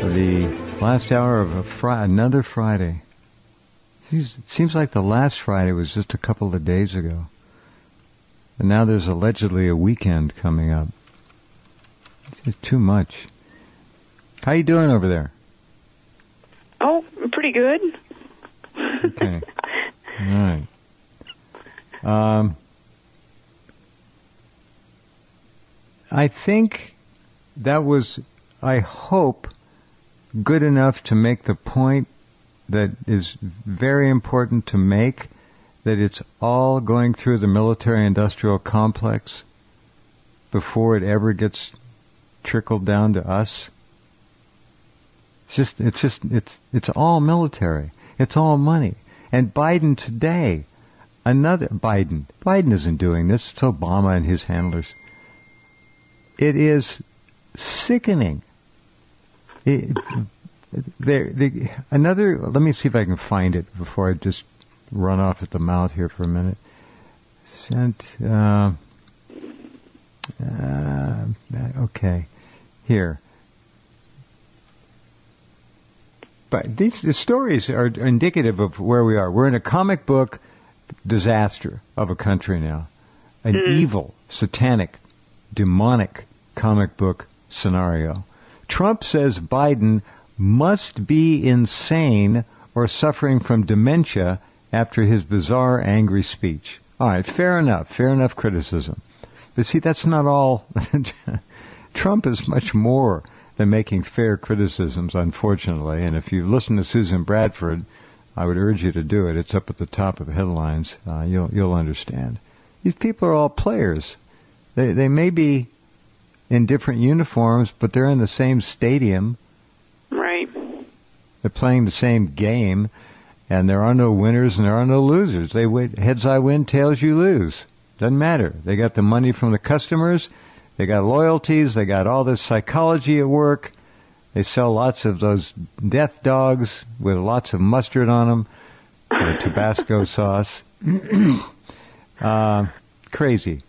for the last hour of another Friday. It seems like the last Friday was just a couple of days ago. And now there's allegedly a weekend coming up. It's too much. How you doing over there? Oh, pretty good. Okay. All right. I think that was, I hope, good enough to make the point that is very important to make, that it's all going through the military-industrial complex before it ever gets trickled down to us. It's all military. It's all money. And Biden today, Biden isn't doing this. It's Obama and his handlers. It is sickening. Let me see if I can find it before I just run off at the mouth here for a minute. Okay, here. But these stories are indicative of where we are. We're in a comic book disaster of a country now. An evil, satanic, demonic comic book scenario. Trump says Biden must be insane or suffering from dementia after his bizarre, angry speech. All right, fair enough criticism. But see, that's not all. Trump is much more than making fair criticisms, unfortunately. And if you listen to Susan Bradford, I would urge you to do it. It's up at the top of the headlines. You'll understand. These people are all players. They may be in different uniforms, but they're in the same stadium. Right. They're playing the same game, and there are no winners and there are no losers. They win, heads I win, tails you lose. Doesn't matter. They got the money from the customers. They got loyalties. They got all this psychology at work. They sell lots of those death dogs with lots of mustard on them, or Tabasco sauce. Crazy.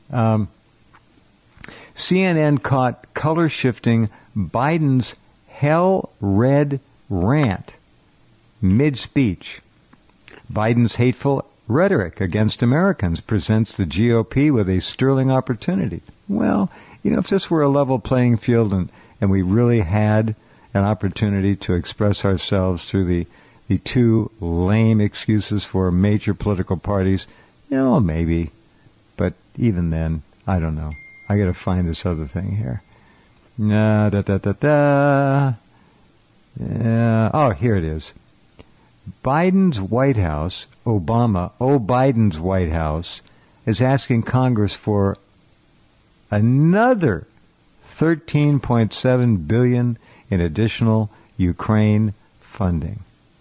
CNN caught color-shifting Biden's hell-red rant mid-speech. Biden's hateful rhetoric against Americans presents the GOP with a sterling opportunity. Well, if this were a level playing field and we really had an opportunity to express ourselves through the two lame excuses for major political parties, maybe. But even then, I don't know. I got to find this other thing here. Oh, here it is. Biden's White House, Biden's White House, is asking Congress for another $13.7 billion in additional Ukraine funding.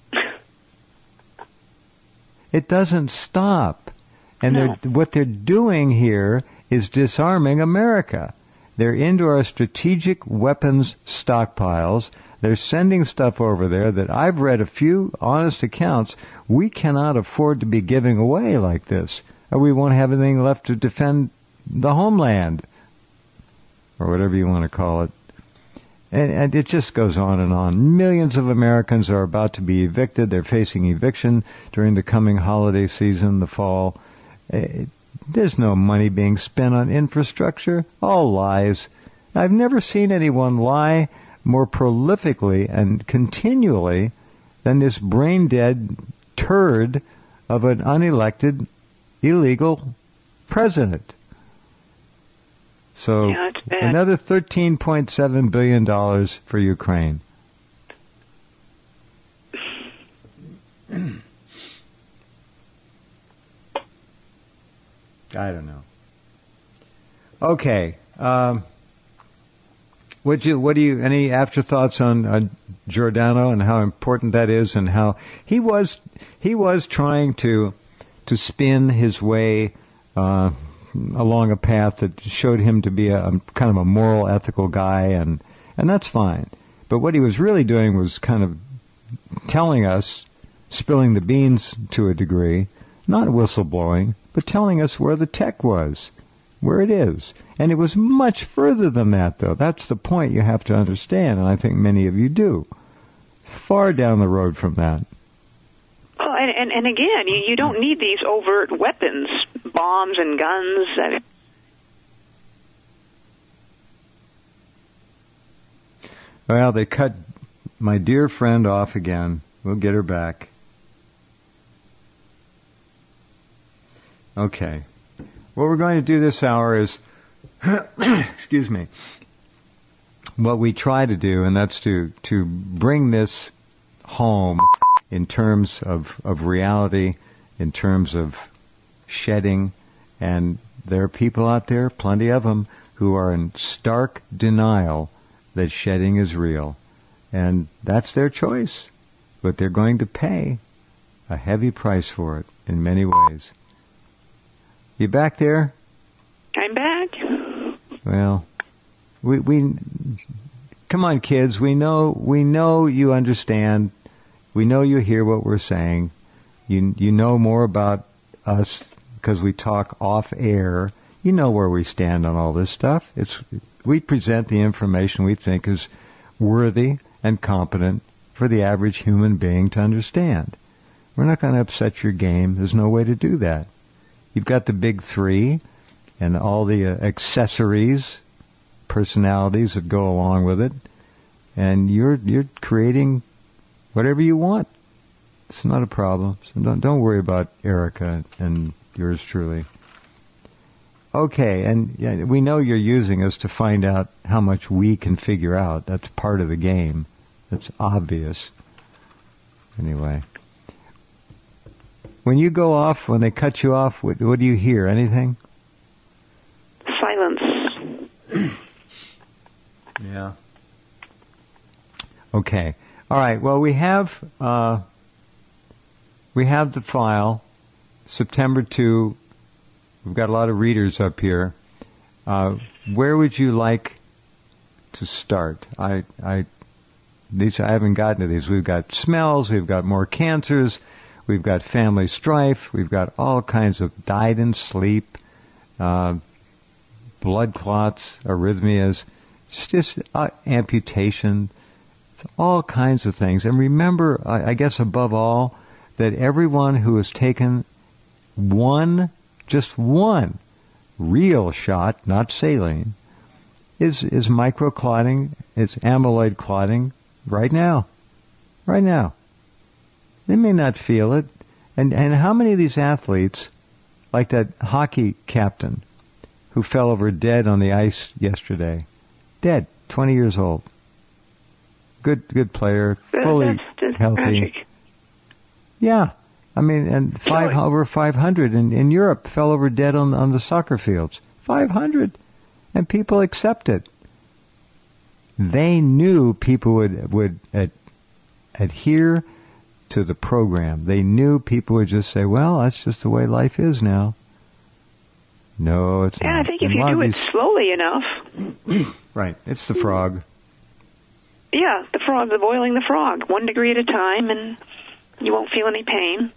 It doesn't stop. And what they're doing here is disarming America. They're into our strategic weapons stockpiles. They're sending stuff over there that I've read a few honest accounts we cannot afford to be giving away like this, or we won't have anything left to defend the homeland, or whatever you want to call it. And it just goes on and on. Millions of Americans are about to be evicted. They're facing eviction during the coming holiday season, the fall. There's no money being spent on infrastructure. All lies. I've never seen anyone lie more prolifically and continually than this brain-dead turd of an unelected, illegal president. So another $13.7 billion for Ukraine. I don't know. Okay. Any afterthoughts on Giordano and how important that is, and how he was trying to spin his way along a path that showed him to be a kind of a moral, ethical guy, and that's fine. But what he was really doing was kind of telling us, spilling the beans to a degree, not whistleblowing, but telling us where the tech was, where it is. And it was much further than that, though. That's the point you have to understand, and I think many of you do. far down the road from that. Well, and again, you don't need these overt weapons, bombs and guns. Well, they cut my dear friend off again. We'll get her back. Okay. What we're going to do this hour is, excuse me, what we try to do, and that's to bring this home in terms of reality, in terms of shedding, and there are people out there, plenty of them, who are in stark denial that shedding is real. And that's their choice, but they're going to pay a heavy price for it in many ways. You back there? I'm back. Well, we come on, kids. We know you understand. We know you hear what we're saying. You know more about us because we talk off air. You know where we stand on all this stuff. We present the information we think is worthy and competent for the average human being to understand. We're not going to upset your game. There's no way to do that. You've got the big three and all the accessories, personalities that go along with it, and you're creating whatever you want. It's not a problem. So don't worry about Erica and yours truly. Okay, and yeah, we know you're using us to find out how much we can figure out. That's part of the game. That's obvious. Anyway. When you go off, when they cut you off, what do you hear? Anything? Silence. Yeah. Okay. All right. Well, we have the file, September 2. We've got a lot of readers up here. Where would you like to start? I haven't gotten to these. We've got smells. We've got more cancers. We've got family strife. We've got all kinds of died in sleep, blood clots, arrhythmias, just amputation, all kinds of things. And remember, I guess above all, that everyone who has taken just one real shot, not saline, is microclotting, it's amyloid clotting right now. Right now. They may not feel it. And how many of these athletes, like that hockey captain who fell over dead on the ice yesterday, dead, 20 years old, good player, fully that's healthy. Tragic. Yeah. I mean, and over 500 in Europe fell over dead on the soccer fields. 500. And people accept it. They knew people would adhere to the program. They knew people would just say, well, that's just the way life is now. No, it's not. Yeah, I think if you do it slowly enough. Right. It's the frog. Yeah, the boiling the frog, 1 degree at a time, and you won't feel any pain.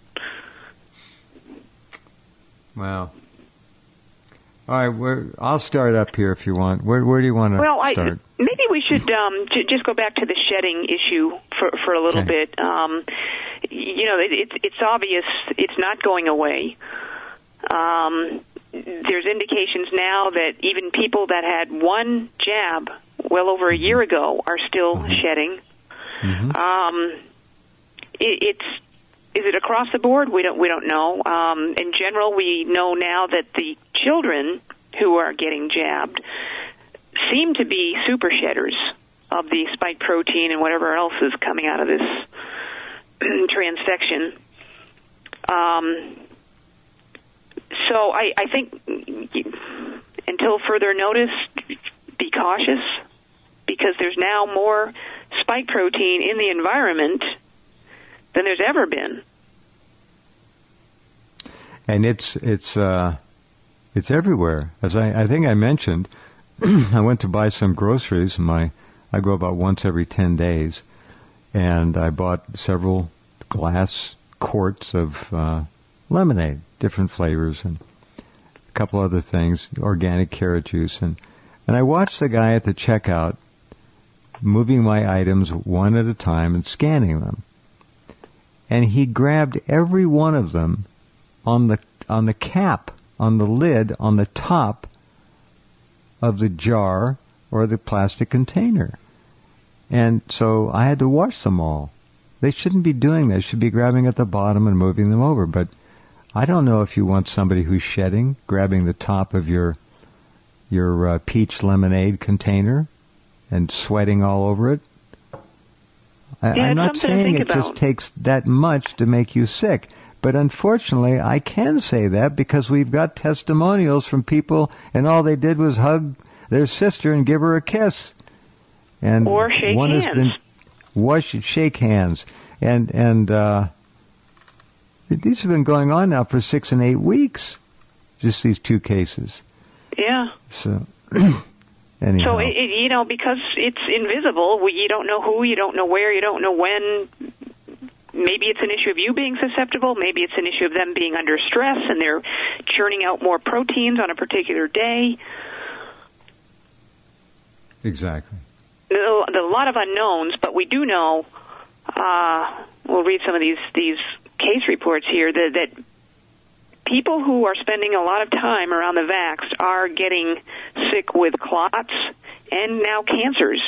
Wow. All right, I'll start up here if you want. Where do you want to start? Maybe we should just go back to the shedding issue for a little bit. It's obvious it's not going away. There's indications now that even people that had one jab well over a year ago are still shedding. Mm-hmm. Is it across the board? We don't know. In general, we know now that the children who are getting jabbed seem to be super shedders of the spike protein and whatever else is coming out of this transfection. So I think until further notice, be cautious, because there's now more spike protein in the environment than there's ever been. And it's everywhere. As I think I mentioned, I went to buy some groceries. I go about once every 10 days, and I bought several glass quarts of lemonade, different flavors, and a couple other things, organic carrot juice, and I watched the guy at the checkout moving my items one at a time and scanning them. And he grabbed every one of them on the cap, on the lid, on the top of the jar or the plastic container. And so I had to wash them all. They shouldn't be doing this. They should be grabbing at the bottom and moving them over. But I don't know if you want somebody who's shedding, grabbing the top of your peach lemonade container and sweating all over it. I'm not saying it just takes that much to make you sick. But unfortunately, I can say that because we've got testimonials from people, and all they did was hug their sister and give her a kiss. And or shake one hands. Has been shake hands. And these have been going on now for 6 and 8 weeks. Just these 2 cases. Yeah. So, anyhow. So, because it's invisible, you don't know who, you don't know where, you don't know when. Maybe it's an issue of you being susceptible. Maybe it's an issue of them being under stress and they're churning out more proteins on a particular day. Exactly. A lot of unknowns, but we do know, we'll read some of these case reports here, that people who are spending a lot of time around the vax are getting sick with clots and now cancers.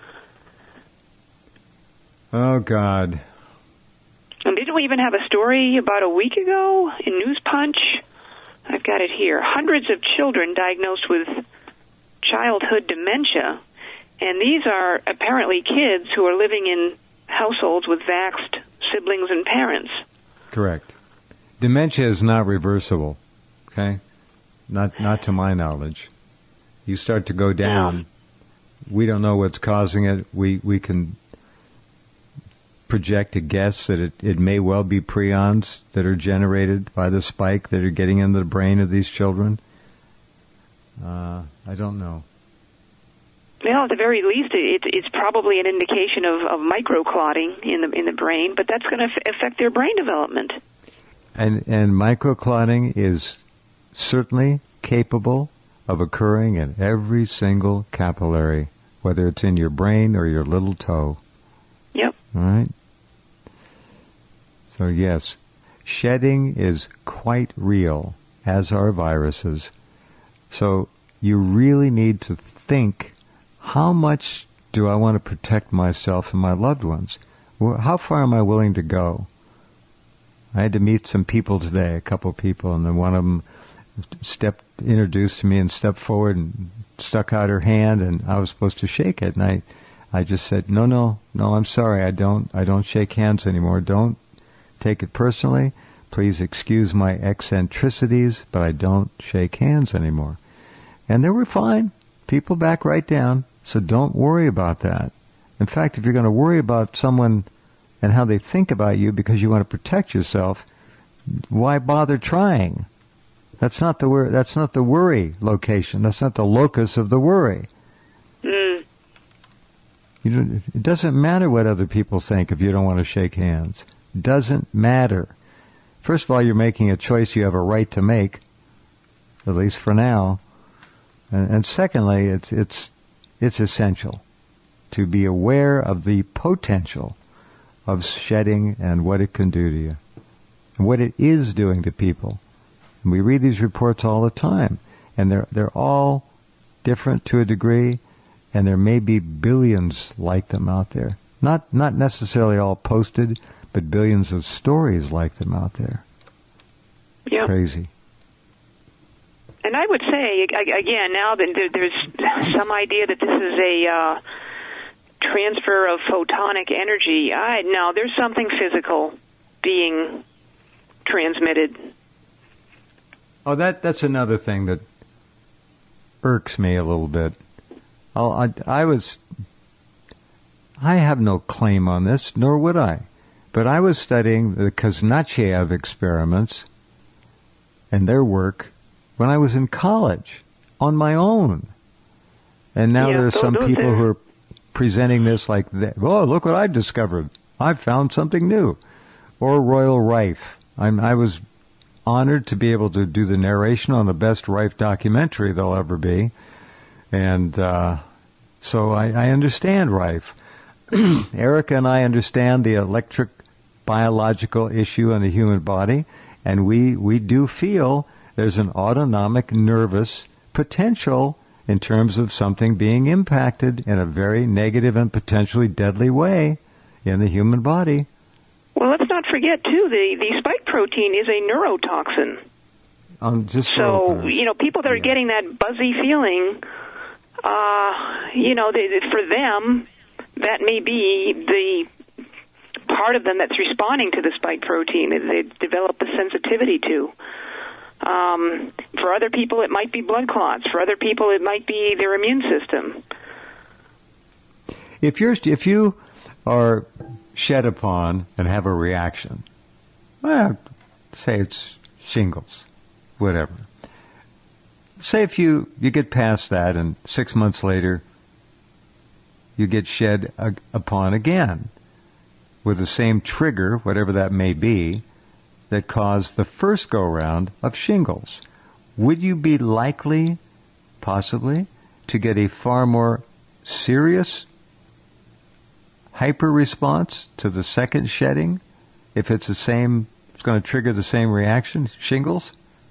Oh, God. And didn't we even have a story about a week ago in News Punch? I've got it here. Hundreds of children diagnosed with childhood dementia. And these are apparently kids who are living in households with vaxxed siblings and parents. Correct. Dementia is not reversible, okay? Not to my knowledge. You start to go down. We don't know what's causing it. We can project a guess that it may well be prions that are generated by the spike that are getting into the brain of these children. I don't know. Well, at the very least, it's probably an indication of microclotting in the brain, but that's going to affect their brain development. And microclotting is certainly capable of occurring in every single capillary, whether it's in your brain or your little toe. Yep. All right? So yes, shedding is quite real, as are viruses. So you really need to think, how much do I want to protect myself and my loved ones? How far am I willing to go? I had to meet some people today, a couple people, and then one of them introduced to me and stepped forward and stuck out her hand, and I was supposed to shake it, and I just said, no, I'm sorry, I don't shake hands anymore. Don't take it personally. Please excuse my eccentricities, but I don't shake hands anymore. And they were fine. People back right down. So don't worry about that. In fact, if you're going to worry about someone and how they think about you because you want to protect yourself, why bother trying? That's not the worry location. That's not the locus of the worry. Mm. It doesn't matter what other people think if you don't want to shake hands. Doesn't matter. First of all, you're making a choice you have a right to make, at least for now. And secondly, it's essential to be aware of the potential of shedding and what it can do to you, and what it is doing to people. And we read these reports all the time, and they're all different to a degree, and there may be billions like them out there. Not necessarily all posted, but billions of stories like them out there. Yep. Crazy. And I would say, again, now that there's some idea that this is a transfer of photonic energy, no, there's something physical being transmitted. Oh, that's another thing that irks me a little bit. I have no claim on this, nor would I. But I was studying the Kuznetsov experiments and their work when I was in college, on my own. And now there are some people who are presenting this like, oh, look what I discovered. I found something new. Or Royal Rife. I was honored to be able to do the narration on the best Rife documentary there'll ever be. And So I understand Rife. Erica and I understand the electric biological issue in the human body, and we do feel there's an autonomic nervous potential in terms of something being impacted in a very negative and potentially deadly way in the human body. Well, let's not forget, too, the spike protein is a neurotoxin. So, people that are getting that buzzy feeling, for them, that may be the part of them that's responding to the spike protein that they develop a sensitivity to. For other people, it might be blood clots. For other people, it might be their immune system. If you are shed upon and have a reaction, well, say it's shingles, whatever. Say if you get past that and 6 months later you get shed upon again with the same trigger, whatever that may be, that caused the first go-round of shingles. Would you be likely, possibly, to get a far more serious hyper-response to the second shedding if it's the same, it's going to trigger the same reaction, shingles?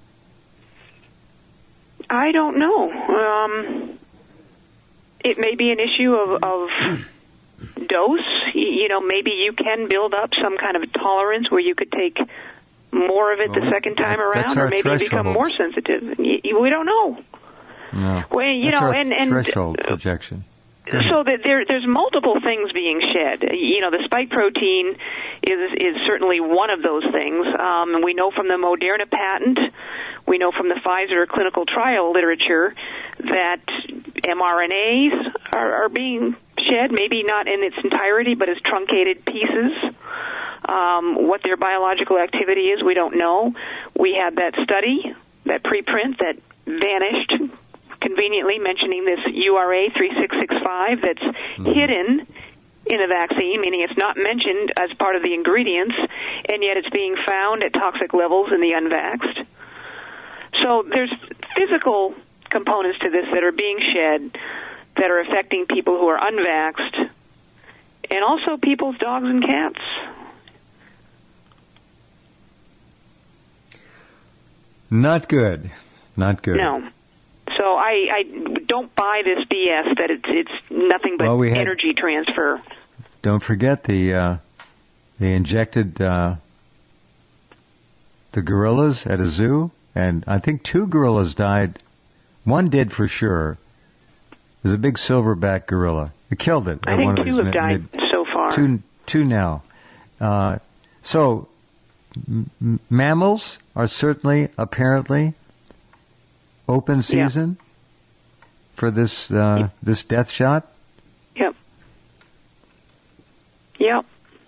I don't know. It may be an issue of dose. Maybe you can build up some kind of tolerance where you could take more of it the second time around, or maybe become more sensitive. We don't know. No. Well, that's our threshold projection. So that there's multiple things being shed. The spike protein is certainly one of those things. And we know from the Moderna patent, we know from the Pfizer clinical trial literature that mRNAs are being shed, maybe not in its entirety, but as truncated pieces. What their biological activity is, we don't know. We had that study, that preprint that vanished, conveniently mentioning this URA 3665 that's hidden in a vaccine, meaning it's not mentioned as part of the ingredients, and yet it's being found at toxic levels in the unvaxxed. So there's physical components to this that are being shed that are affecting people who are unvaxxed, and also people's dogs and cats. Not good. Not good. No. So I don't buy this BS that it's nothing but energy transfer. Don't forget they injected the gorillas at a zoo, and I think 2 gorillas died. One did for sure. It was a big silverback gorilla. It killed it. I think 2 have died so far. Two now. So mammals are certainly, apparently, open season for this this death shot. Yep.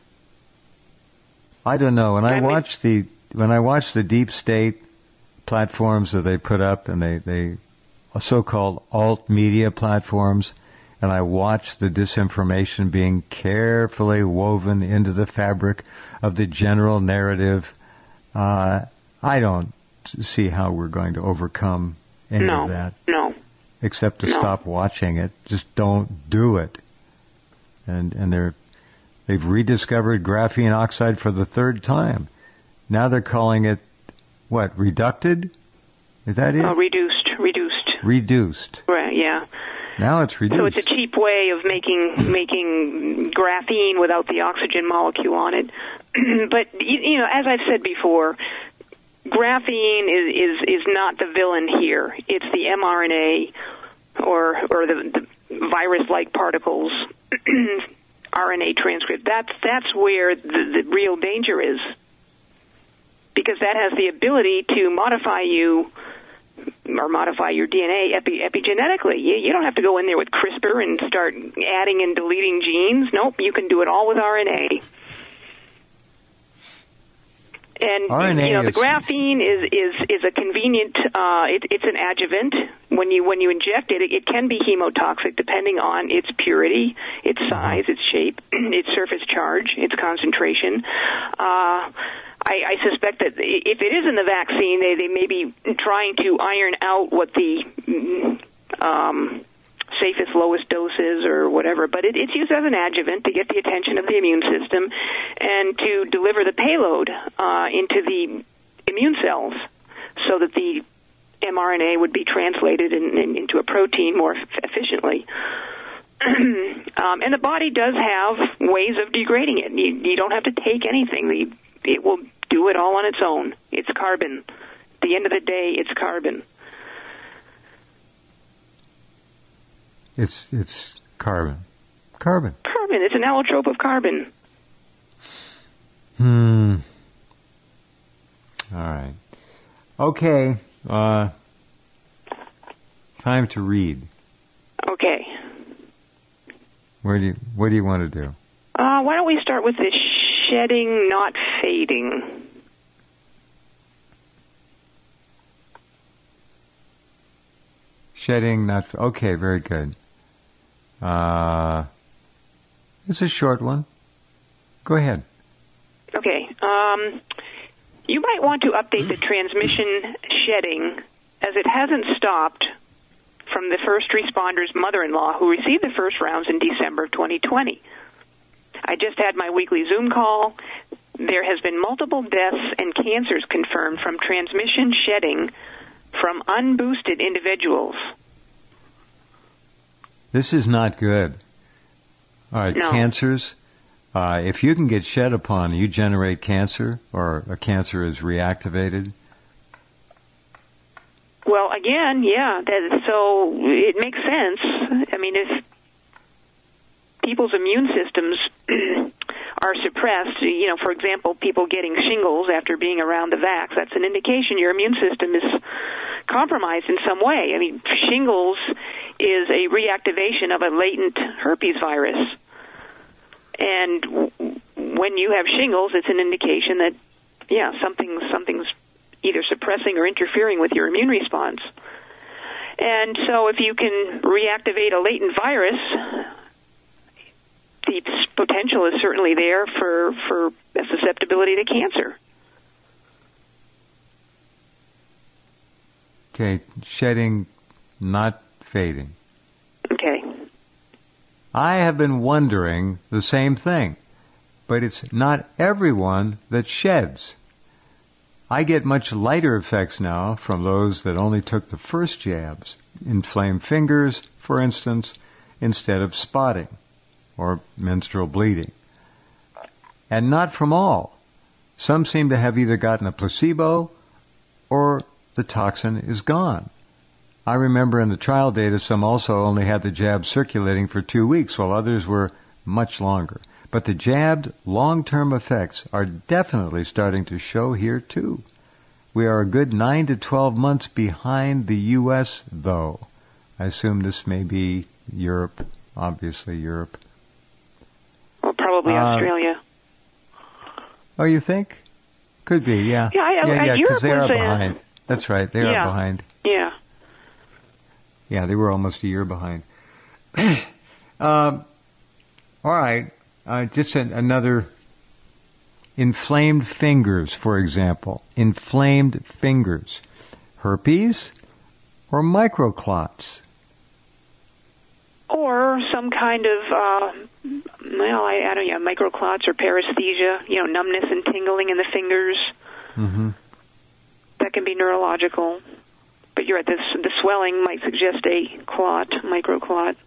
I don't know. When I watch the deep state platforms that they put up, and they so-called alt media platforms, and I watch the disinformation being carefully woven into the fabric of the general narrative, I don't see how we're going to overcome any of that. No. Except to stop watching it. Just don't do it. And they've rediscovered graphene oxide for the 3rd time. Now they're calling it, what, reducted? Is that it? Reduced. Right, yeah. Now it's reduced. So it's a cheap way of making graphene without the oxygen molecule on it. But, as I've said before, graphene is not the villain here. It's the mRNA or the virus-like particles, RNA transcript. That's where the real danger is, because that has the ability to modify you or modify your DNA epigenetically. You don't have to go in there with CRISPR and start adding and deleting genes. Nope, you can do it all with RNA. And the graphene is a convenient. It's an adjuvant. When you inject it, it can be hemotoxic depending on its purity, its size, its shape, its surface charge, its concentration. I suspect that if it is in the vaccine, they may be trying to iron out what the safest, lowest doses or whatever, but it's used as an adjuvant to get the attention of the immune system and to deliver the payload into the immune cells so that the mRNA would be translated into a protein more efficiently. And the body does have ways of degrading it. You don't have to take anything. It will do it all on its own. It's carbon. At the end of the day, it's carbon. It's carbon. Carbon. Carbon. It's an allotrope of carbon. All right. Okay. Time to read. Okay. What do you want to do? Why don't we start with this shedding, not fading? Shedding, not... Okay, very good. It's a short one. Go ahead. Okay. You might want to update the transmission shedding, as it hasn't stopped from the first responder's mother-in-law who received the first rounds in December of 2020. I just had my weekly Zoom call. There has been multiple deaths and cancers confirmed from transmission shedding from unboosted individuals. This is not good. All right, No. Cancers. If you can get shed upon, you generate cancer, or a cancer is reactivated. Well, again, yeah, so it makes sense. I mean, if people's immune systems are suppressed, for example, people getting shingles after being around the vax, that's an indication your immune system is compromised in some way. I mean, shingles is a reactivation of a latent herpes virus. And when you have shingles, it's an indication that, something's either suppressing or interfering with your immune response. And so if you can reactivate a latent virus, the potential is certainly there for a susceptibility to cancer. Okay, shedding, not fading. Okay. I have been wondering the same thing, but it's not everyone that sheds. I get much lighter effects now from those that only took the first jabs. Inflamed fingers, for instance, instead of spotting or menstrual bleeding. And not from all. Some seem to have either gotten a placebo or the toxin is gone. I remember in the trial data some also only had the jab circulating for 2 weeks while others were much longer. But the jabbed long-term effects are definitely starting to show here too. We are a good 9 to 12 months behind the U.S. though. I assume this may be Europe, obviously Europe. Well, probably Australia. Oh, you think? Could be, yeah. Yeah, because they are Europe was, behind. That's right, they are behind. Yeah. Yeah, they were almost a year behind. All right, just another inflamed fingers, for example. Inflamed fingers. Herpes or microclots? Or some kind of, I don't know, microclots or paresthesia, numbness and tingling in the fingers. Mm-hmm. That can be neurological. But you're right, the swelling might suggest a clot, microclot.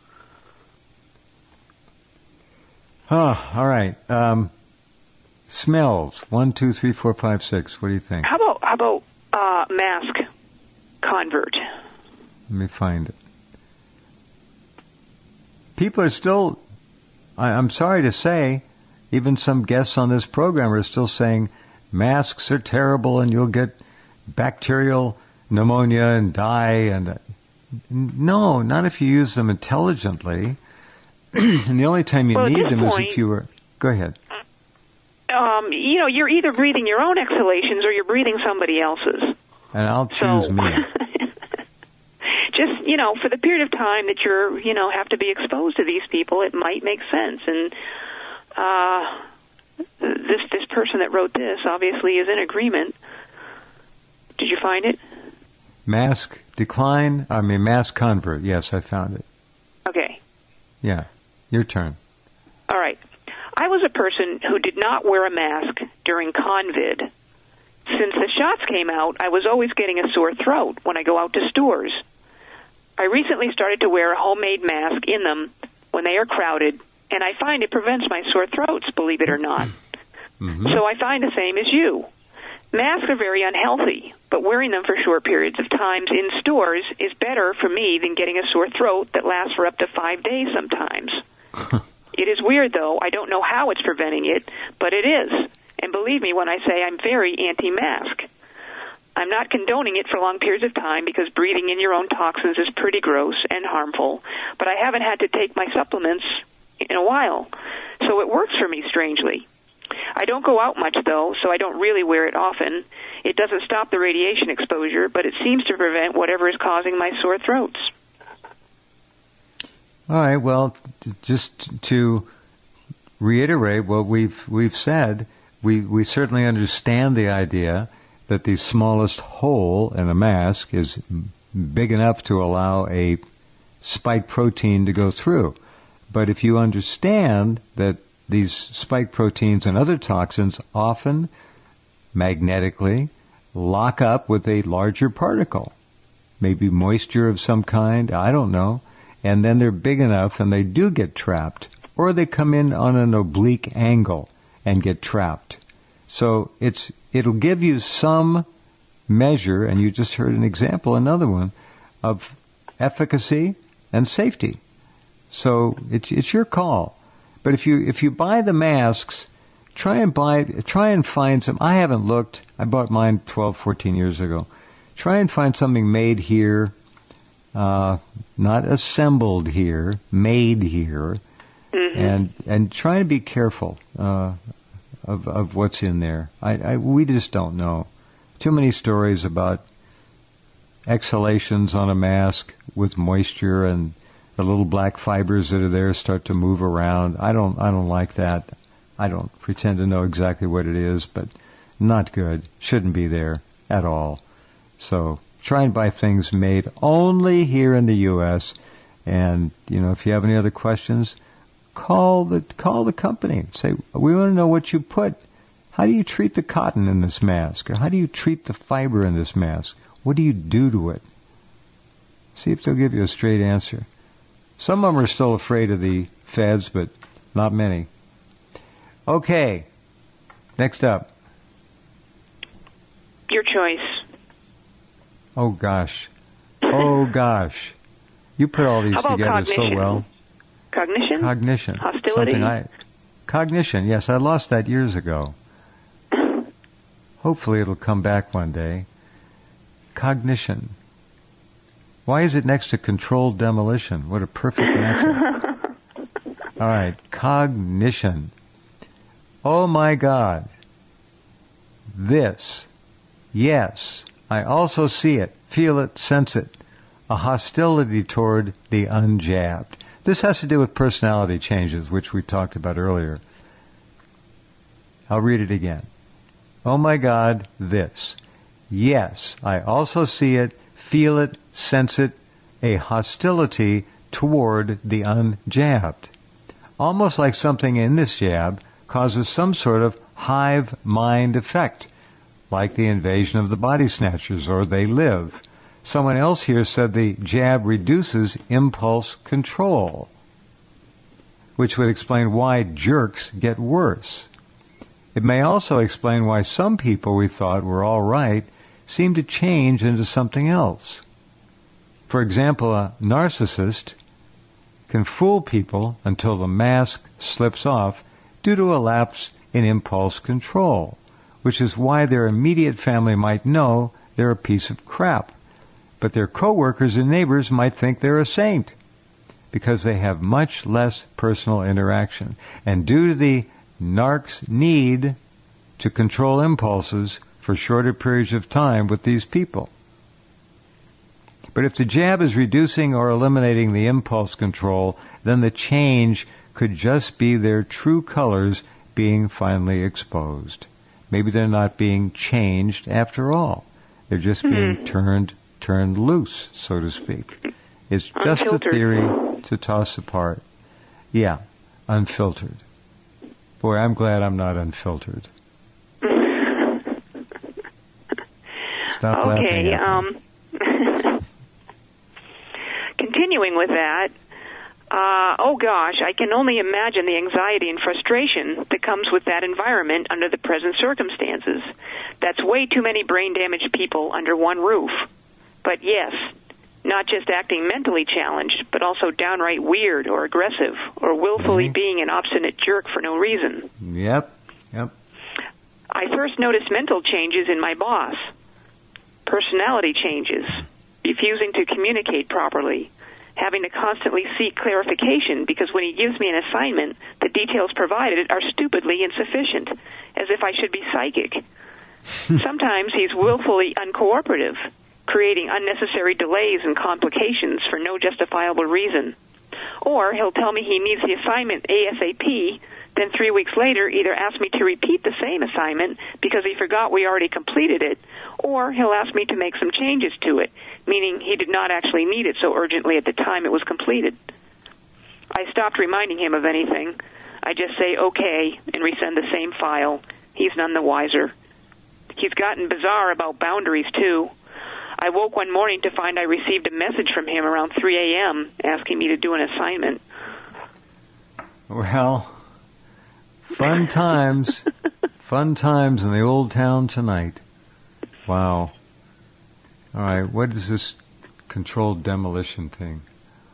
Oh, all right. Smells. 1, 2, 3, 4, 5, 6. What do you think? How about mask convert? Let me find it. People are still, I'm sorry to say, even some guests on this program are still saying masks are terrible and you'll get bacterial pneumonia and die. And no, not if you use them intelligently. And the only time you need them is if you were... Go ahead. You're either breathing your own exhalations or you're breathing somebody else's. And I'll choose me. Just, for the period of time that you're, have to be exposed to these people, it might make sense. And this person that wrote this obviously is in agreement. Did you find it? Mask convert. Yes, I found it. Okay. Yeah, your turn. All right. I was a person who did not wear a mask during COVID. Since the shots came out, I was always getting a sore throat when I go out to stores. I recently started to wear a homemade mask in them when they are crowded, and I find it prevents my sore throats, believe it or not. Mm-hmm. So I find the same as you. Masks are very unhealthy, but wearing them for short periods of time in stores is better for me than getting a sore throat that lasts for up to 5 days sometimes. It is weird, though. I don't know how it's preventing it, but it is. And believe me when I say I'm very anti-mask. I'm not condoning it for long periods of time because breathing in your own toxins is pretty gross and harmful, but I haven't had to take my supplements in a while, so it works for me strangely. I don't go out much, though, so I don't really wear it often. It doesn't stop the radiation exposure, but it seems to prevent whatever is causing my sore throats. All right, well, just to reiterate what we've said, we certainly understand the idea that the smallest hole in a mask is big enough to allow a spike protein to go through. But if you understand that these spike proteins and other toxins often magnetically lock up with a larger particle, maybe moisture of some kind, I don't know, and then they're big enough and they do get trapped, or they come in on an oblique angle and get trapped. So it'll give you some measure, and you just heard an example, another one, of efficacy and safety. So it's your call. But if you buy the masks, try and find some. I haven't looked. I bought mine 12, 14 years ago. Try and find something made here, not assembled here, made here, and try to be careful of what's in there. We just don't know. Too many stories about exhalations on a mask with moisture and the little black fibers that are there start to move around. I don't like that. I don't pretend to know exactly what it is, but not good. Shouldn't be there at all. So try and buy things made only here in the U.S. And if you have any other questions, call the company. Say, we want to know what you put. How do you treat the cotton in this mask? Or how do you treat the fiber in this mask? What do you do to it? See if they'll give you a straight answer. Some of them are still afraid of the feds, but not many. Okay. Next up. Your choice. Oh, gosh. Oh, gosh. You put all these together cognition? So well. Cognition? Cognition. Hostility? Cognition, yes. I lost that years ago. Hopefully it'll come back one day. Cognition. Why is it next to controlled demolition? What a perfect answer. All right, cognition. Oh my God. This. Yes. I also see it, feel it, sense it. A hostility toward the unjabbed. This has to do with personality changes, which we talked about earlier. I'll read it again. Oh my God, this. Yes, I also see it, feel it, sense it, a hostility toward the unjabbed. Almost like something in this jab causes some sort of hive mind effect, like the invasion of the body snatchers or They Live. Someone else here said the jab reduces impulse control, which would explain why jerks get worse. It may also explain why some people we thought were all right seem to change into something else. For example, a narcissist can fool people until the mask slips off due to a lapse in impulse control, which is why their immediate family might know they're a piece of crap, but their coworkers and neighbors might think they're a saint because they have much less personal interaction. And due to the narc's need to control impulses for shorter periods of time with these people. But if the jab is reducing or eliminating the impulse control, then the change could just be their true colors being finally exposed. Maybe they're not being changed after all. They're just being turned loose, so to speak. It's just a theory to toss apart. Yeah, unfiltered. Boy, I'm glad I'm not unfiltered. Stop laughing at me. Continuing with that, oh gosh, I can only imagine the anxiety and frustration that comes with that environment under the present circumstances. That's way too many brain-damaged people under one roof. But yes, not just acting mentally challenged, but also downright weird or aggressive or willfully being an obstinate jerk for no reason. Yep. I first noticed mental changes in my boss. Personality changes, refusing to communicate properly, having to constantly seek clarification because when he gives me an assignment, the details provided are stupidly insufficient, as if I should be psychic. Sometimes he's willfully uncooperative, creating unnecessary delays and complications for no justifiable reason. Or he'll tell me he needs the assignment ASAP, then 3 weeks later either ask me to repeat the same assignment because he forgot we already completed it, or he'll ask me to make some changes to it, meaning he did not actually need it so urgently at the time it was completed. I stopped reminding him of anything. I just say okay and resend the same file. He's none the wiser. He's gotten bizarre about boundaries, too. I woke one morning to find I received a message from him around 3 a.m. asking me to do an assignment. Well, fun times. Fun times in the old town tonight. Wow. All right, what is this controlled demolition thing?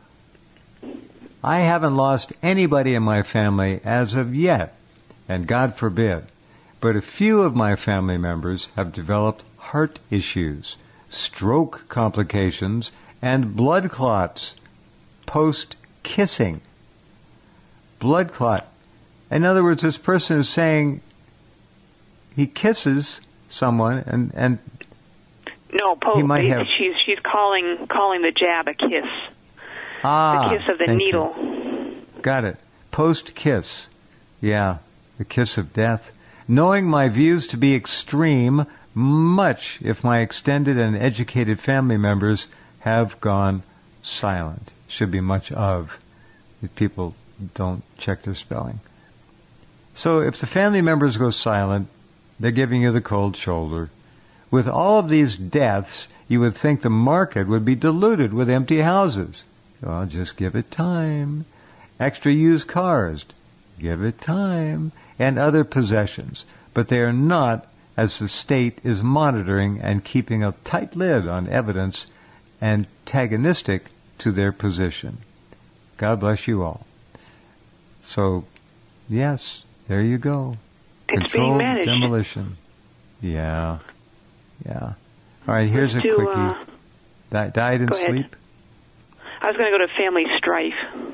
I haven't lost anybody in my family as of yet, and God forbid, but a few of my family members have developed heart issues, stroke complications, and blood clots post-kissing. Blood clot. In other words, this person is saying he kisses someone and no, he might have. She's calling the jab a kiss. The kiss of the needle. Got it. Post-kiss. Yeah, the kiss of death. Knowing my views to be extreme, much if my extended and educated family members have gone silent. Should be much of, if people don't check their spelling. So if the family members go silent, they're giving you the cold shoulder. With all of these deaths, you would think the market would be diluted with empty houses. Well, just give it time. Extra used cars, give it time. And other possessions. But they are not, as the state is monitoring and keeping a tight lid on evidence antagonistic to their position. God bless you all. So, yes, there you go. It's being managed. Demolition. Yeah. All right, here's a quickie. Died in sleep? I was going to go to family strife.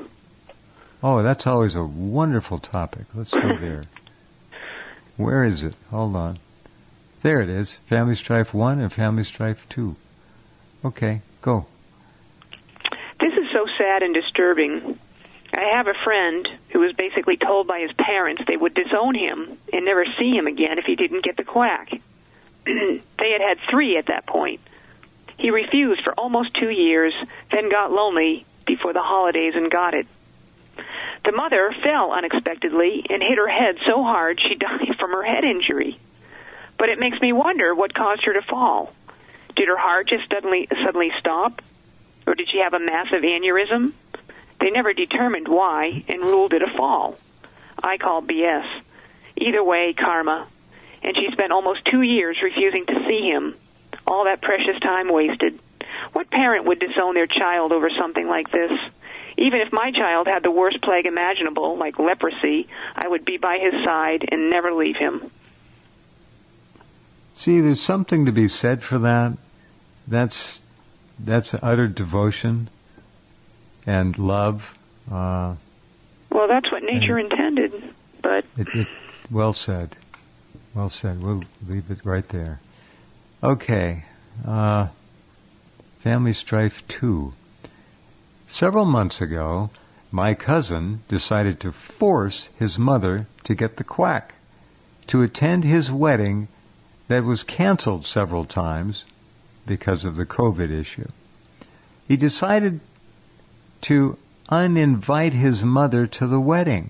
Oh, that's always a wonderful topic. Let's go there. Where is it? Hold on. There it is. Family Strife 1 and Family Strife 2. Okay, go. This is so sad and disturbing. I have a friend who was basically told by his parents they would disown him and never see him again if he didn't get the quack. They had 3 at that point. He refused for almost 2 years, then got lonely before the holidays and got it. The mother fell unexpectedly and hit her head so hard she died from her head injury. But it makes me wonder what caused her to fall. Did her heart just suddenly stop? Or did she have a massive aneurysm? They never determined why and ruled it a fall. I call BS. Either way, karma. And she spent almost 2 years refusing to see him. All that precious time wasted. What parent would disown their child over something like this? Even if my child had the worst plague imaginable, like leprosy, I would be by his side and never leave him. See, there's something to be said for that. That's utter devotion and love. Well, that's what nature intended, but... Well said. Well said. We'll leave it right there. Okay. Family Strife 2. Several months ago, my cousin decided to force his mother to get the quack, to attend his wedding that was canceled several times because of the COVID issue. He decided to uninvite his mother to the wedding.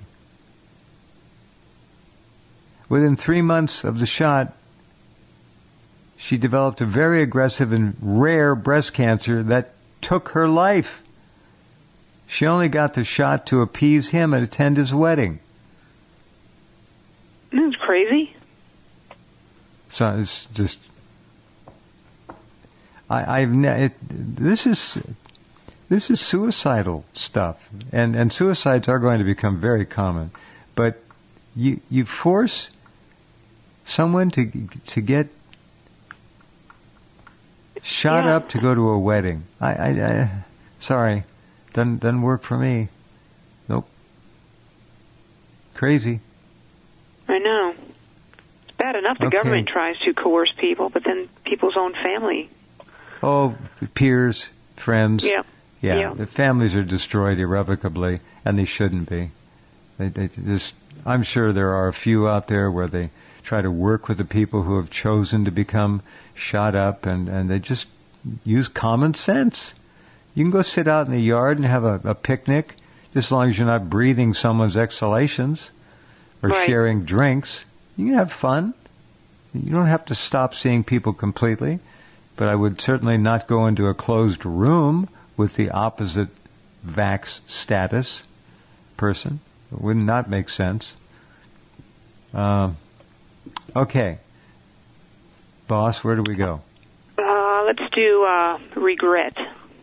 Within 3 months of the shot, she developed a very aggressive and rare breast cancer that took her life. She only got the shot to appease him and attend his wedding. That's crazy. So it's just, this is suicidal stuff, and suicides are going to become very common. But you force someone to get shot up to go to a wedding. Sorry, doesn't work for me. Nope. Crazy. I know. It's bad enough the government tries to coerce people, but then people's own family. Oh, peers, friends. Yeah. The families are destroyed irrevocably, and they shouldn't be. They just. I'm sure there are a few out there where they try to work with the people who have chosen to become shot up, and they just use common sense. You can go sit out in the yard and have a picnic, just as long as you're not breathing someone's exhalations or sharing drinks. You can have fun. You don't have to stop seeing people completely, but I would certainly not go into a closed room with the opposite vax status person. It would not make sense. Okay. Boss, where do we go? Let's do regret.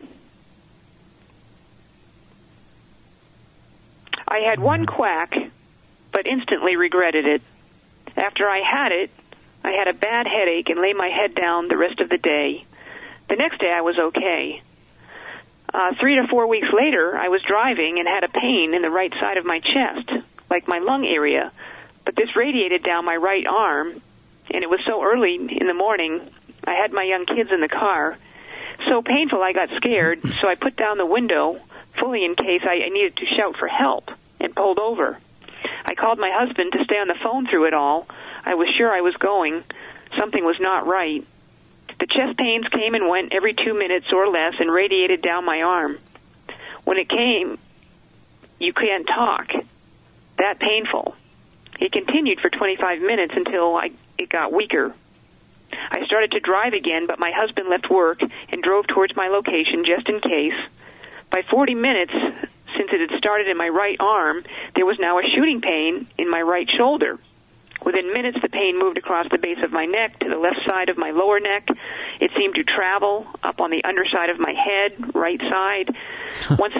I had one quack, but instantly regretted it. After I had it, I had a bad headache and lay my head down the rest of the day. The next day I was okay. 3 to 4 weeks later, I was driving and had a pain in the right side of my chest, like my lung area, but this radiated down my right arm, and it was so early in the morning, I had my young kids in the car. So painful I got scared, so I put down the window, fully in case I needed to shout for help, and pulled over. I called my husband to stay on the phone through it all. I was sure I was going. Something was not right. The chest pains came and went every 2 minutes or less and radiated down my arm. When it came, you can't talk. That painful. It continued for 25 minutes until it got weaker. I started to drive again, but my husband left work and drove towards my location just in case. By 40 minutes, since it had started in my right arm, there was now a shooting pain in my right shoulder. Within minutes, the pain moved across the base of my neck to the left side of my lower neck. It seemed to travel up on the underside of my head, right side. Once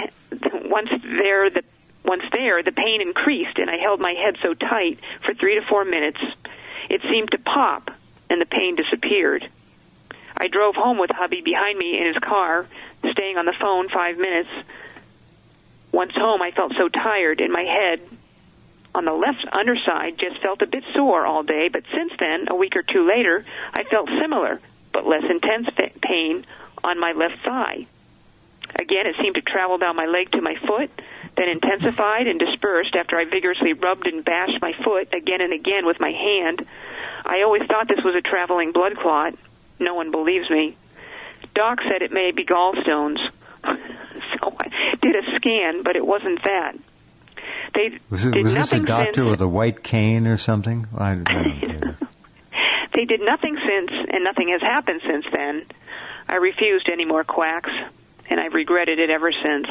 there, the pain increased, and I held my head so tight for 3 to 4 minutes. It seemed to pop, and the pain disappeared. I drove home with hubby behind me in his car, staying on the phone 5 minutes. Once home, I felt so tired, and my head on the left underside just felt a bit sore all day, but since then, a week or two later, I felt similar, but less intense pain on my left thigh. Again, it seemed to travel down my leg to my foot, then intensified and dispersed after I vigorously rubbed and bashed my foot again and again with my hand. I always thought this was a traveling blood clot. No one believes me. Doc said it may be gallstones. So I did a scan, but it wasn't that. Was this a doctor with a white cane or something? I don't know. They did nothing since, and nothing has happened since then. I refused any more quacks, and I've regretted it ever since.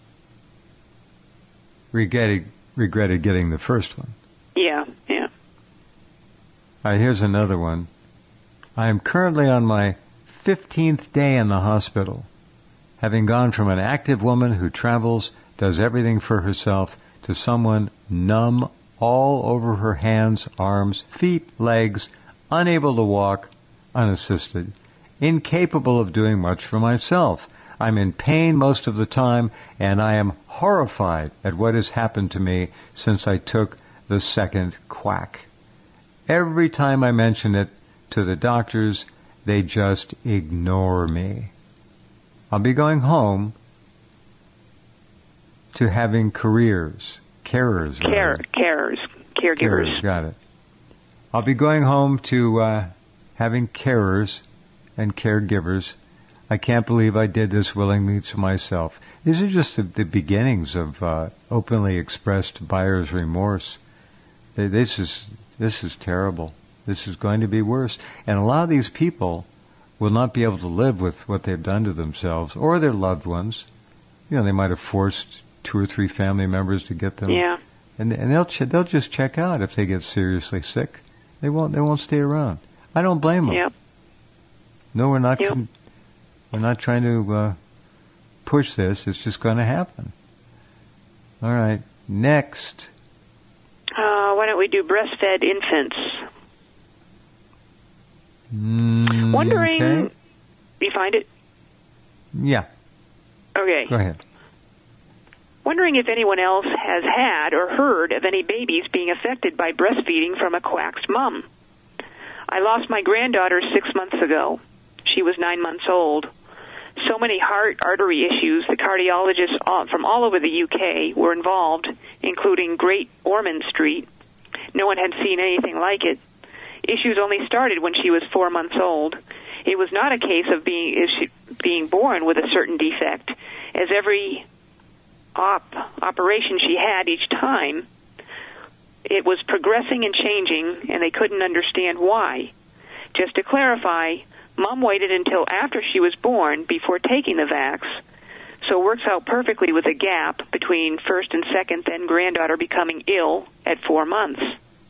Regretted getting the first one. Yeah. All right, here's another one. I am currently on my 15th day in the hospital, having gone from an active woman who travels, does everything for herself, to someone numb all over her hands, arms, feet, legs, unable to walk, unassisted, incapable of doing much for myself. I'm in pain most of the time, and I am horrified at what has happened to me since I took the second quack. Every time I mention it to the doctors, they just ignore me. I'll be going home to having caregivers. Got it. I'll be going home to having carers and caregivers. I can't believe I did this willingly to myself. These are just the beginnings of openly expressed buyer's remorse. This is terrible. This is going to be worse. And a lot of these people will not be able to live with what they've done to themselves or their loved ones. You know, they might have forced 2 or 3 family members to get them. Yeah. And they'll just check out if they get seriously sick. They won't stay around. I don't blame them. Yep. No, we're not. Yep. We're not trying to push this. It's just going to happen. All right. Next. Why don't we do breastfed infants? Wondering. Okay. You find it? Yeah. Okay. Go ahead. Wondering if anyone else has had or heard of any babies being affected by breastfeeding from a quack's mom. I lost my granddaughter 6 months ago. She was 9 months old. So many heart artery issues, the cardiologists from all over the UK were involved, including Great Ormond Street. No one had seen anything like it. Issues only started when she was 4 months old. It was not a case of being born with a certain defect, as every operation she had each time, it was progressing and changing, and they couldn't understand why. Just to clarify, Mom waited until after she was born before taking the vax, so it works out perfectly with a gap between first and second then granddaughter becoming ill at 4 months.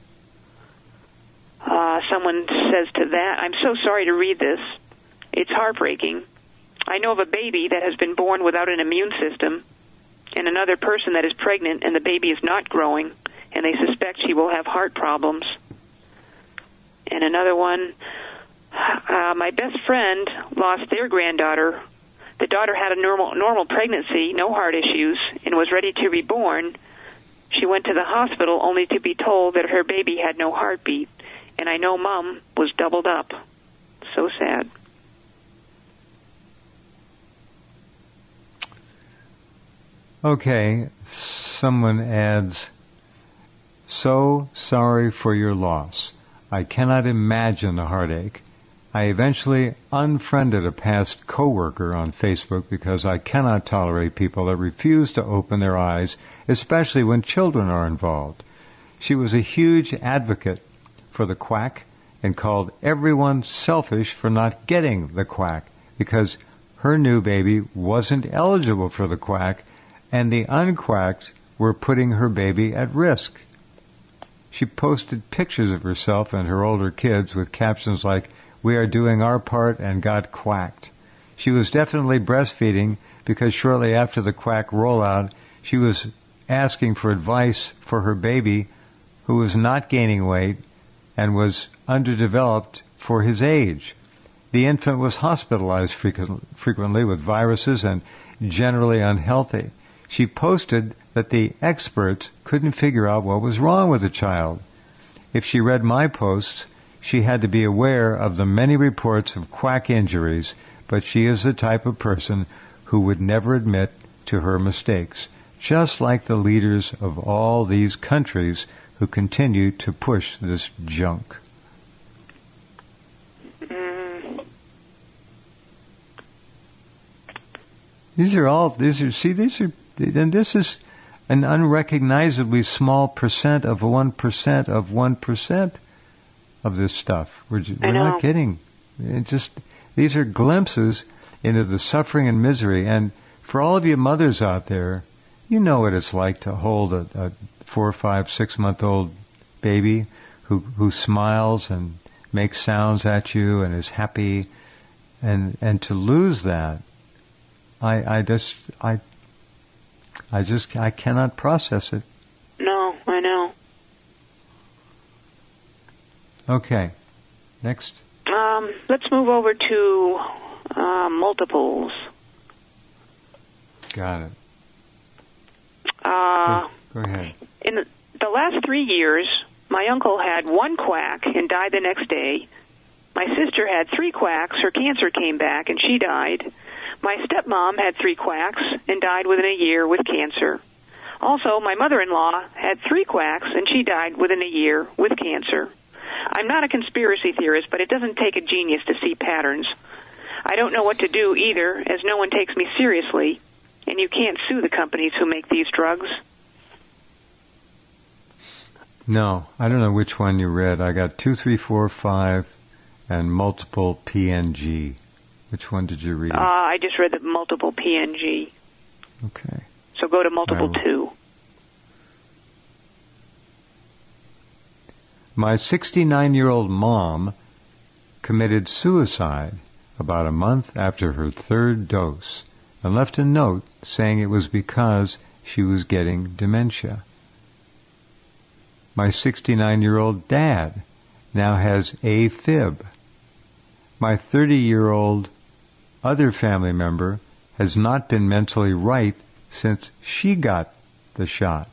Someone says to that, I'm so sorry to read this. It's heartbreaking. I know of a baby that has been born without an immune system, and another person that is pregnant and the baby is not growing, and they suspect she will have heart problems. And another one, my best friend lost their granddaughter. The daughter had a normal pregnancy, no heart issues, and was ready to be born. She went to the hospital only to be told that her baby had no heartbeat, and I know Mom was doubled up. So sad. Okay, someone adds, so sorry for your loss. I cannot imagine the heartache. I eventually unfriended a past coworker on Facebook because I cannot tolerate people that refuse to open their eyes, especially when children are involved. She was a huge advocate for the quack and called everyone selfish for not getting the quack because her new baby wasn't eligible for the quack, and the unquacked were putting her baby at risk. She posted pictures of herself and her older kids with captions like, "We are doing our part and got quacked." She was definitely breastfeeding because shortly after the quack rollout, she was asking for advice for her baby who was not gaining weight and was underdeveloped for his age. The infant was hospitalized frequently with viruses and generally unhealthy. She posted that the experts couldn't figure out what was wrong with the child. If she read my posts, she had to be aware of the many reports of quack injuries, but she is the type of person who would never admit to her mistakes, just like the leaders of all these countries who continue to push this junk. These is an unrecognizably small percent of 1% of 1% of this stuff. We're not getting. These are glimpses into the suffering and misery. And for all of you mothers out there, you know what it's like to hold a 4, 5, 6 month old baby who smiles and makes sounds at you and is happy, and to lose that, I cannot process it. No, I know. Okay, next. Let's move over to multiples. Got it. Go ahead. In the last 3 years, my uncle had 1 quack and died the next day. My sister had 3 quacks. Her cancer came back and she died. My stepmom had 3 quacks and died within a year with cancer. Also, my mother-in-law had 3 quacks and she died within a year with cancer. I'm not a conspiracy theorist, but it doesn't take a genius to see patterns. I don't know what to do either, as no one takes me seriously, and you can't sue the companies who make these drugs. No, I don't know which one you read. I got 2, 3, 4, 5, and multiple PNG. Which one did you read? I just read the multiple PNG. Okay. So go to multiple 2. My 69-year-old mom committed suicide about a month after her 3rd dose and left a note saying it was because she was getting dementia. My 69-year-old dad now has AFib. My 30-year-old other family member has not been mentally right since she got the shot.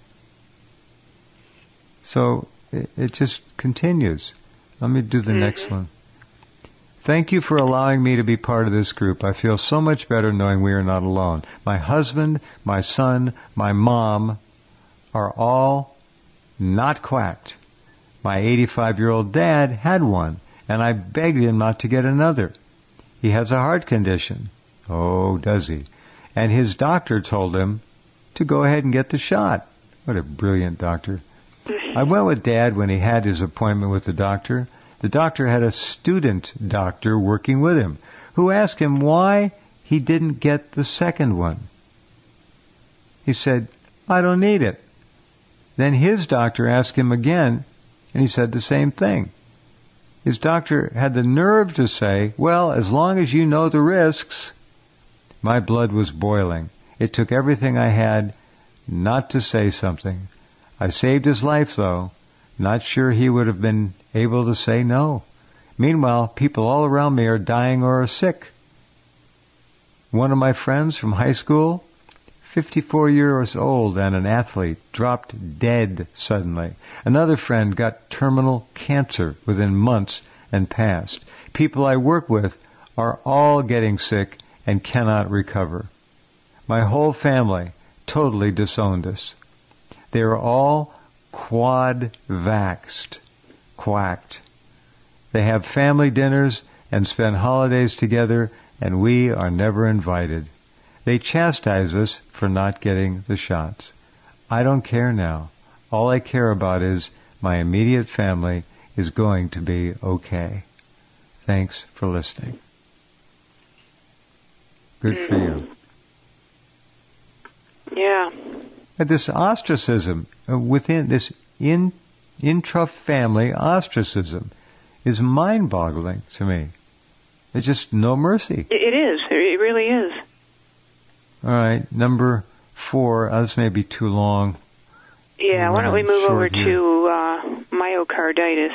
So it just continues. Let me do the next one. Thank you for allowing me to be part of this group. I feel so much better knowing we are not alone. My husband, my son, my mom are all not quacked. My 85-year-old dad had one, and I begged him not to get another. He has a heart condition. Oh, does he? And his doctor told him to go ahead and get the shot. What a brilliant doctor. I went with Dad when he had his appointment with the doctor. The doctor had a student doctor working with him who asked him why he didn't get the second one. He said, I don't need it. Then his doctor asked him again, and he said the same thing. His doctor had the nerve to say, well, as long as you know the risks. My blood was boiling. It took everything I had not to say something. I saved his life, though. Not sure he would have been able to say no. Meanwhile, people all around me are dying or are sick. One of my friends from high school, 54 years old and an athlete, dropped dead suddenly. Another friend got terminal cancer within months and passed. People I work with are all getting sick and cannot recover. My whole family totally disowned us. They are all quad-vaxxed, quacked. They have family dinners and spend holidays together, and we are never invited. They chastise us for not getting the shots. I don't care now. All I care about is my immediate family is going to be okay. Thanks for listening. Good for you. Yeah. This ostracism within this intra-family ostracism is mind-boggling to me. There's just no mercy. It is. It really is. All right, number 4. This may be too long. Yeah, why don't we move over to myocarditis?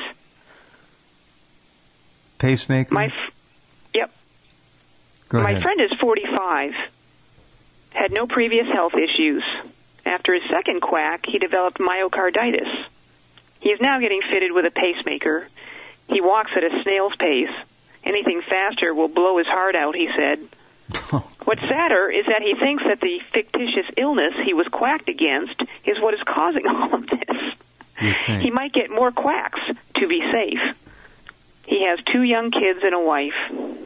Pacemaker? Yep. Go ahead. My friend is 45, had no previous health issues. After his second quack, he developed myocarditis. He is now getting fitted with a pacemaker. He walks at a snail's pace. Anything faster will blow his heart out, he said. What's sadder is that he thinks that the fictitious illness he was quacked against is what is causing all of this. He might get more quacks to be safe. He has 2 young kids and a wife.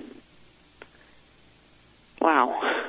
Wow.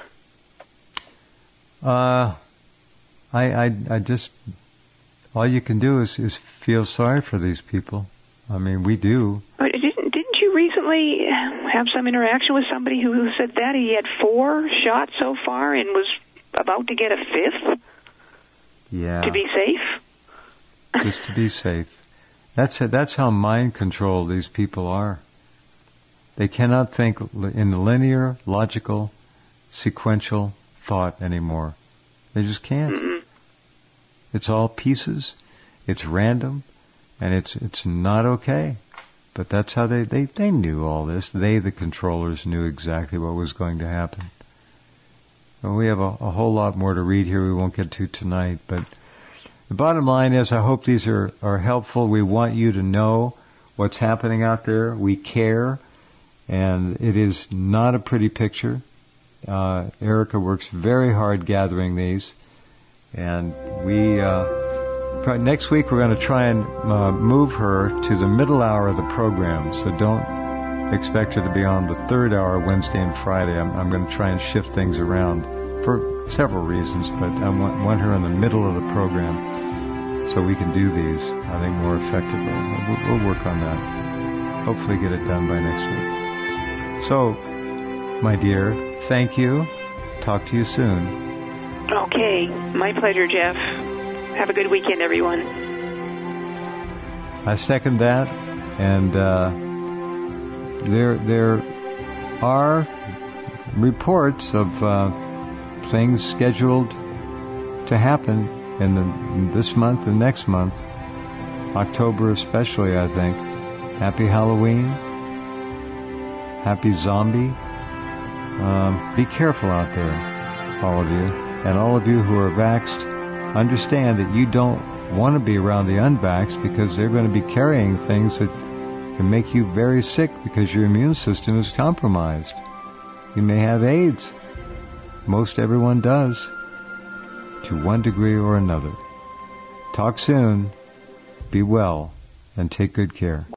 I just, all you can do is feel sorry for these people. I mean, we do. But didn't you recently have some interaction with somebody who said that he had 4 shots so far and was about to get a 5th? Yeah. To be safe? Just to be safe. That's how mind controlled these people are. They cannot think in linear, logical, sequential thought anymore. They just can't. Mm-mm. It's all pieces. It's random, and it's not okay. But that's how they knew all this. They, the controllers, knew exactly what was going to happen. Well, we have a whole lot more to read here we won't get to tonight, but the bottom line is I hope these are helpful. We want you to know what's happening out there. We care, and it is not a pretty picture. Erica works very hard gathering these, and we next week we're going to try and move her to the middle hour of the program. So expect her to be on the third hour Wednesday and Friday. I'm going to try and shift things around for several reasons, but I want her in the middle of the program so we can do these, I think, more effectively. We'll work on that. Hopefully get it done by next week. So, my dear, thank you. Talk to you soon. Okay. My pleasure, Jeff. Have a good weekend, everyone. I second that. And there are reports of things scheduled to happen in this month and next month, October especially, I think. Happy Halloween. Happy Zombie. Be careful out there, all of you. And all of you who are vaxxed, understand that you don't want to be around the unvaxxed because they're going to be carrying things that can make you very sick because your immune system is compromised. You may have AIDS. Most everyone does, to one degree or another. Talk soon, be well, and take good care.